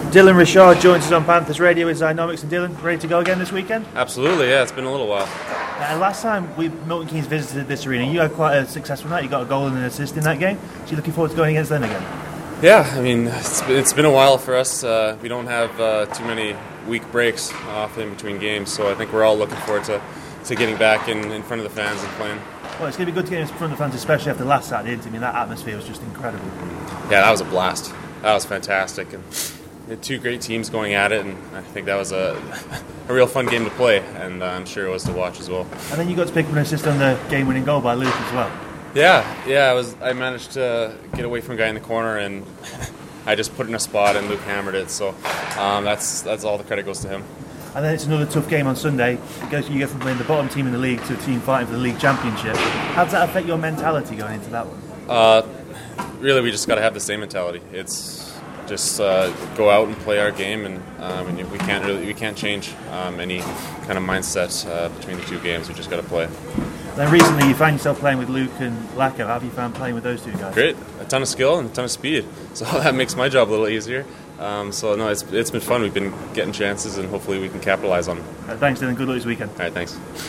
Dylan Richard joins us on Panthers Radio with Zynomics. And Dylan, ready to go again this weekend? Absolutely, yeah. It's been a little while. Last time Milton Keynes visited this arena, you had quite a successful night. You got a goal and an assist in that game. So you're looking forward to going against them again? Yeah, I mean, it's been a while for us. We don't have too many week breaks off in between games, so I think we're all looking forward to getting back in front of the fans and playing. Well, it's going to be good to get in front of the fans, especially after last Saturday, isn't it? I mean, that atmosphere was just incredible. Yeah, that was a blast. That was fantastic. And we had two great teams going at it, and I think that was a real fun game to play, and I'm sure it was to watch as well. And then you got to pick up an assist on the game-winning goal by Luke as well. Yeah, I managed to get away from a guy in the corner, and I just put it in a spot, and Luke hammered it. So that's all the credit goes to him. And then it's another tough game on Sunday. You go from playing the bottom team in the league to a team fighting for the league championship. How does that affect your mentality going into that one? Really, we just got to have the same mentality. It's just go out and play our game, and we can't change any kind of mindset between the two games. We just got to play. Then recently you found yourself playing with Luke and Lacko. How have you found playing with those two guys? Great, a ton of skill and a ton of speed. So that makes my job a little easier. It's been fun. We've been getting chances, and hopefully we can capitalize on them. Thanks, Dylan. Good luck this weekend. All right, thanks.